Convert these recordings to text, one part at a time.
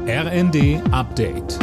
RND Update.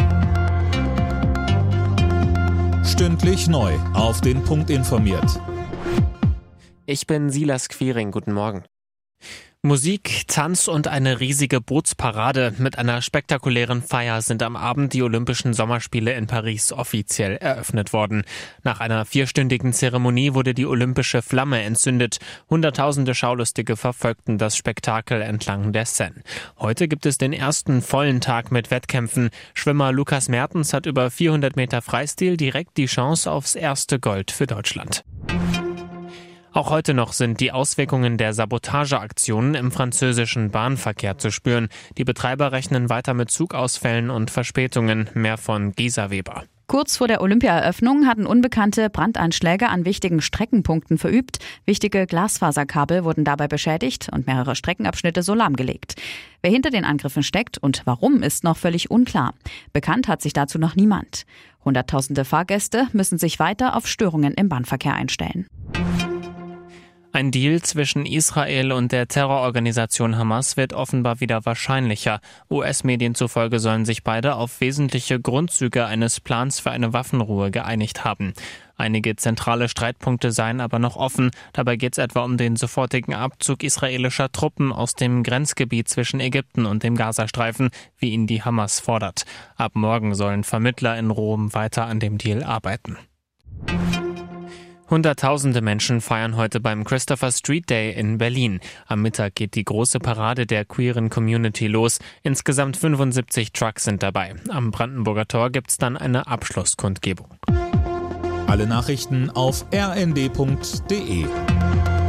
Stündlich neu auf den Punkt informiert. Ich bin Silas Quiring, guten Morgen. Musik, Tanz und eine riesige Bootsparade. Mit einer spektakulären Feier sind am Abend die Olympischen Sommerspiele in Paris offiziell eröffnet worden. Nach einer 4-stündigen Zeremonie wurde die olympische Flamme entzündet. Hunderttausende Schaulustige verfolgten das Spektakel entlang der Seine. Heute gibt es den ersten vollen Tag mit Wettkämpfen. Schwimmer Lukas Mertens hat über 400 Meter Freistil direkt die Chance aufs erste Gold für Deutschland. Auch heute noch sind die Auswirkungen der Sabotageaktionen im französischen Bahnverkehr zu spüren. Die Betreiber rechnen weiter mit Zugausfällen und Verspätungen. Mehr von Gisa Weber. Kurz vor der Olympiaeröffnung hatten Unbekannte Brandanschläge an wichtigen Streckenpunkten verübt. Wichtige Glasfaserkabel wurden dabei beschädigt und mehrere Streckenabschnitte so lahmgelegt. Wer hinter den Angriffen steckt und warum, ist noch völlig unklar. Bekannt hat sich dazu noch niemand. Hunderttausende Fahrgäste müssen sich weiter auf Störungen im Bahnverkehr einstellen. Ein Deal zwischen Israel und der Terrororganisation Hamas wird offenbar wieder wahrscheinlicher. US-Medien zufolge sollen sich beide auf wesentliche Grundzüge eines Plans für eine Waffenruhe geeinigt haben. Einige zentrale Streitpunkte seien aber noch offen. Dabei geht es etwa um den sofortigen Abzug israelischer Truppen aus dem Grenzgebiet zwischen Ägypten und dem Gazastreifen, wie ihn die Hamas fordert. Ab morgen sollen Vermittler in Rom weiter an dem Deal arbeiten. Hunderttausende Menschen feiern heute beim Christopher Street Day in Berlin. Am Mittag geht die große Parade der queeren Community los. Insgesamt 75 Trucks sind dabei. Am Brandenburger Tor gibt's dann eine Abschlusskundgebung. Alle Nachrichten auf rnd.de.